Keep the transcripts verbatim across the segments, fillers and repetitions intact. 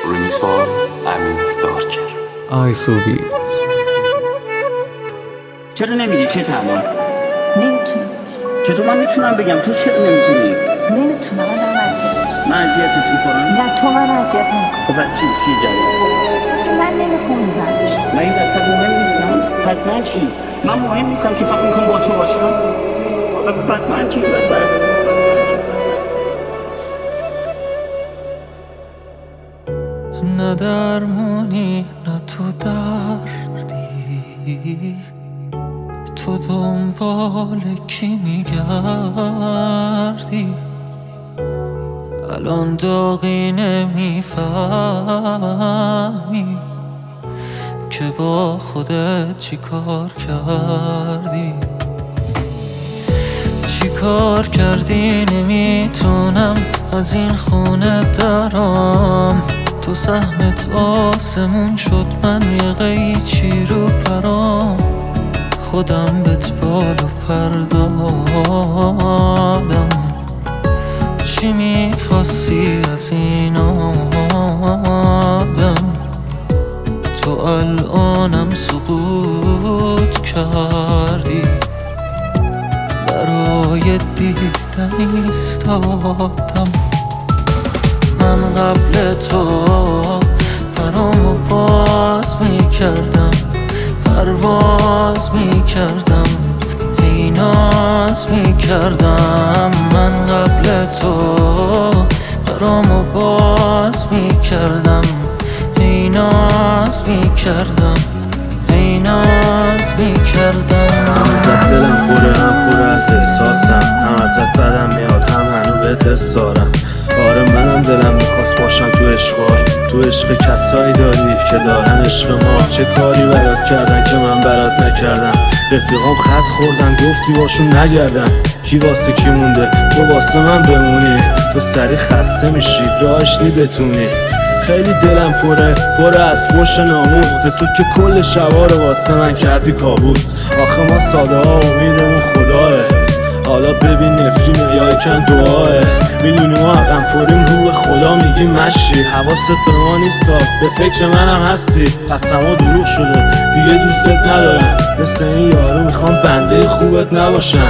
ریمیکس با امیر دارکر. آیسو بیت. چرا نمیگی چه الان؟ نمیتونم. چطور من میتونم بگم تو چرا نمیتونی؟ نمیتونم. من دارم اذیت من اذیتت میکنم؟ نه تو من اذیت نمیکنم. خب پس چی چی جواب؟ پس من نمیخونم زنش. من این وسط مهم نیستم. پس من چی؟ من مهم نیستم که فقط میخوام با تو باشم. خب پس من چی وسط؟ نه درمانی نه تو دردی، تو دنبال کی میگردی؟ الان داغی نمیفهمی که با خودت چی کار کردی. چی کار کردی نمیتونم از این خونه درام. تو سهمت آسمون شد، من یه قیچی رو پرام. خودم بهت بالو پر دادم. چی میخواستی از این آدم؟ تو الانم سقوط کردی. برای دیدن ایستادم. من قبل تو پرامو باز میکردم، پرواز میکردم، هی ناز میکردم. من قبل تو پرامو باز میکردم، هی ناز میکردم، هی ناز میکردم. هم ازت دلم پره، هم پره از احساسم. هم ازت بدم میاد، هم هنو بهت استارم. آره منم دلم میخواست باشم تو عشقار. تو عشق کسایی داری که دارن عشق ما. چه کاری برات کردن که من برات نکردم؟ رفیقام خط خوردن گفتی باشون نگردم. کی واسه کی مونده؟ تو واسه من بمونی. تو سری خسته میشی راهش نی بتونی. خیلی دلم پره، پره از فوش ناموس. به تو که کل شبا رو واسه من کردی کابوس. آخه ما ساده ها امیدمون خداه. حالا ببین نفرینه یا یکن دعاه. میدونی ما عقم پریم رو به خدا میگیم مشی. حواست به ما نیستا، به فکر منم هستی. قسما دروغ شده دیگه دوستت ندارم. مثل این یارو میخوام بنده خوبت نباشم.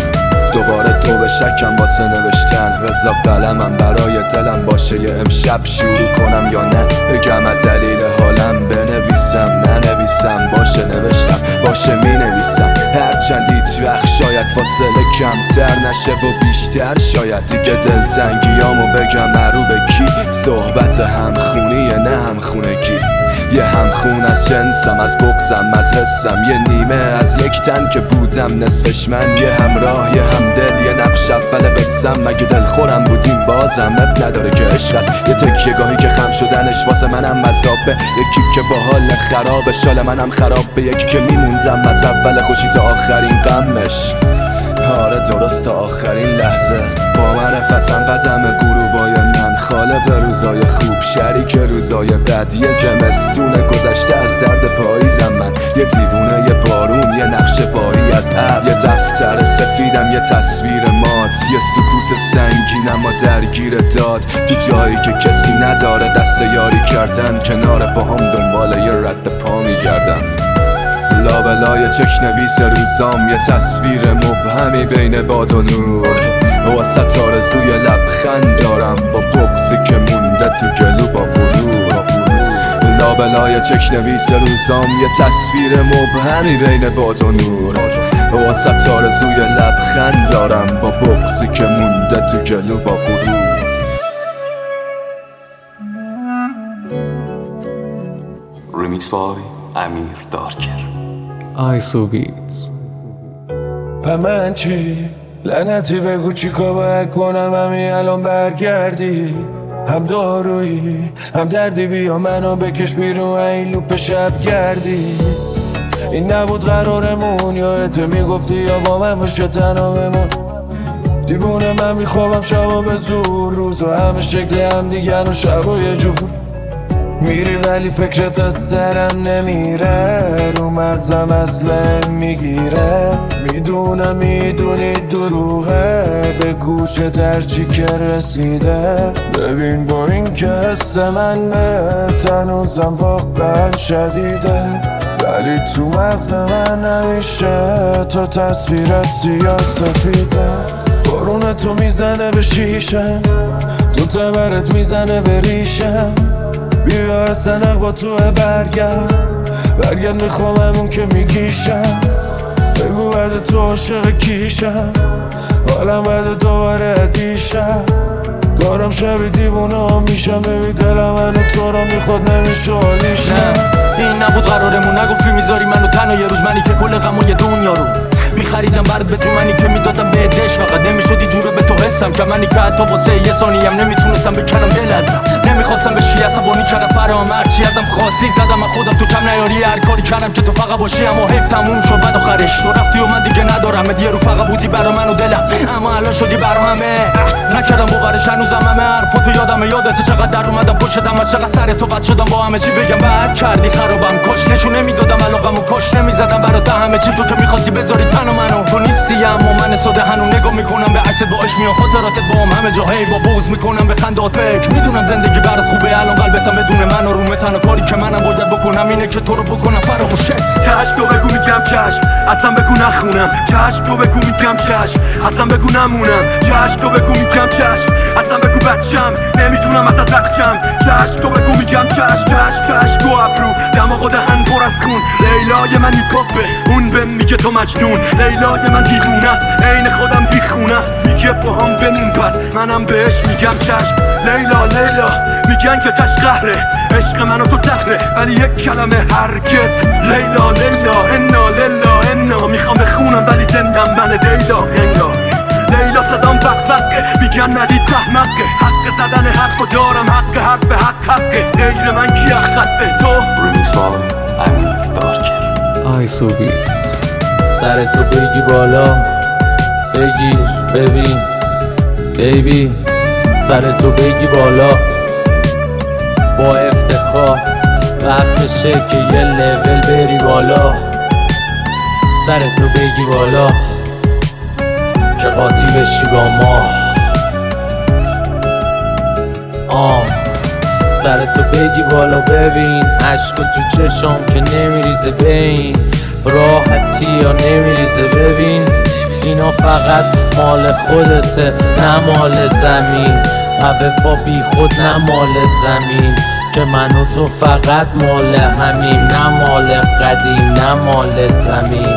دوباره تو به شکم واسه نوشتن. رضا قلمم برای دلم باشه یه امشب شروع کنم یا نه؟ بگم از دلیل حالم بنویسم ننویسم؟ باشه نوشتم، باشه می نویسم. هرچند هیچ وقت شاید فاصله کمتر نشه و بیشتر. شاید دیگه دلتنگیامو بگم مرو به کی؟ صحبت همخونیه نه همخونگی. یه همخون از جنسم، از بغزم، از حسم. یه نیمه از یک تن که بودم نصفش من. یه همراه، یه همدل، یه نقش اول قسم. مگه دل خورم بودیم بازم اب نداره که عشق است. یه تکیه گاهی که خم شدنش واسه منم مذابه. یکی که با حال خرابه، شال منم خراب به. یکی که میموندم از اول خوشی تا آخرین غمش. آره درست تا آخرین لحظه. با معرفتم قدم غروبای من. خالق روزای خوب، شریک روزای بد. یه زمستون گذشته از درد پاییزم من. یه دیوونه، یه بارون، یه نقش پایی از ابر. یه دفتر سفیدم، یه تصویر مات. یه سکوت سنگین اما درگیر داد. تو جایی که کسی نداره دست یاری کردن. کنار با هم دنبال یه رد پا میگردم. لابلای چک نویس روزام، یه تصویر مبهمی بین باد و نور. واسه آرزوی لبخند دارم با بغضی که مونده تو گلو با غرور. لابلای چک نویس روزام، یه تصویر مبهمی بین باد و نور. واسه آرزوی لبخند دارم با بغضی که مونده تو گلو با غرور. ریمیکس با امیر دارکر. آیسو بیت. و من چی؟ لعنتی بگو چی کار باید کنم همین الان برگردی؟ هم دارویی هم دردی، بیا منو بکش بیرون این لوپ شب گردی. این نبود قرارمون، یا تو میگفتی یا با من باشه تنها بمون. دیوونه من میخوابم شبا به زور، روز و همه شکل هم دیگن و شبا یه جور. میری ولی فکرت از سرم نمیره، رو مغزم اصلا میگیره. میدونم میدونی دروغه، به گوشت هرچی که رسیده. ببین با این که حس من به هنوزم واقعا شدیده، ولی تو مغز من همیشه تو تصویرت سیاه سفیده. بارون تو میزنه به شیشم، تو تبرت میزنه به ریشم. بیا سنق با تو برگرد، برگرد میخوام همون که میگیشم. بگو بعد تو عاشق کیشم، حالم بعد دوباره دیشم. دارم شبی دیوونه میشم، ببی دلم منو تو را میخواد نمیشه حالیشم. این نبود قرارمون، نگفتی میذاری منو تنها یه روز، منی که کل غم و یه دنیا رو میخریدم برات به تو، منی که میدادم به دش، فقط نمیشدی جوره به تو حسم که منی که حتی واسه یه ثانیم نمیتونستم بکنم دل ازم. نمیخواستم بشی عصبانی کردم فرام، هرچی ازم خواستی زدم، من خودم تو کم نیاری. هر کاری کردم که تو فقط باشی، اما حیف تموم شد بعد آخرش تو رفتی و من دیگه ندارم. یه رو فقط بودی برا من و دلم، اما الان شدی برا همه. نکردم باورش هنوزم همه حرفاتو یادمه، یادت چقدر در اومدم پشتم و چقدر سر تو بد شدم با همه چی. بگم بعد کردی خرابم، کاش نشون نمیدادم علاقم و کاش نمیزدم برات همه چی. تو که میخواستی بذاری تنها منو، تو نیستی اما من ساده هنو نگاه میکنم به عکست با عشق میام خاطراتت با هم همه جا. هی با بغض میکنم به خندات فکر، میدونم زندگی برات خوبه الان قلبتم بدون من و رومه. تنها کاری که منم باید بکنم اینه که تو رو بکنم فراموشت. چشم تو بگو میگم چشم، اصلا بگو نخونم. چشم تو بگو میگم چشم، اصلا بگو نمونم. چشم تو بگو میگم چشم، اصلا بگو بچم نمیتونم ازت رد. چشم تو بگو میگم چشم، چشم چشم تو ابرو، دماغ و دهن پر از خون. لیلای من هیپاپه، اون به میگه تو مجنون. لیلای من دیوونه است، عین خودم بیخونه است. میگه با هم بمون پس منم بهش میگم چشم. لیلا لیلا میگن که تش قهره، عشق من و تو سهره، ولی یک کلمه هرگز. لیلا لیلا انا لیلا انا، میخوام بخونم ولی زندم من لیلا انگار. لیلا صدام وقوقه، میگن ندید تحمقه. حق زدن حرف و دارم، حق حرف حق حقه. غیر من کی حقته تو؟ ریمیکس بای امیر دارکر. آیسوبی سر تو بگی بالا، بگیر ببین بیبی. سر تو بگی بالا با افتخار، وقتشه که یه لول بری بالا. سر تو بگی بالا که قاطی بشی با ما. آه سر تو بگی بالا ببین، عشق تو چشم که نمیریزه بین. راحتی یا نمیریزه ببین، اینا فقط مال خودته نه مال زمین. و با بی خود نه مال زمین، که من و تو فقط مال همین. نه مال قدیم نه مال زمین.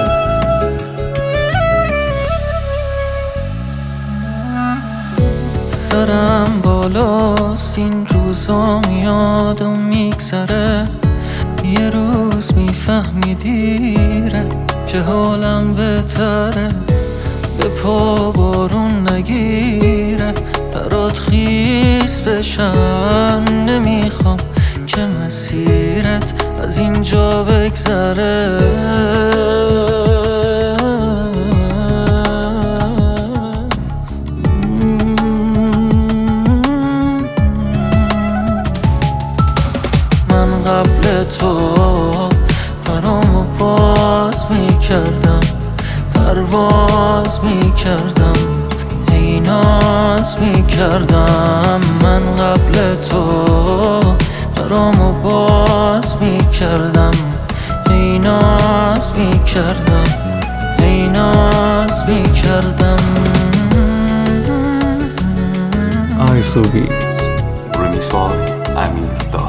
سرم بالاست این روزا میاد و میگذره. یه روز میفهمی دیره که حالم بهتره. به پا بارون نگیره، برات خیس بشم. نمیخوام که مسیرت از اینجا بگذره. من قبل تو پرامو باز میکردم، پرواز میکردم، ای ناز میکردم. من قبل تو پرامو باز میکردم، ای ناز میکردم، ای ناز میکردم. آیسوبی ریمیکس بای امیر دارکر.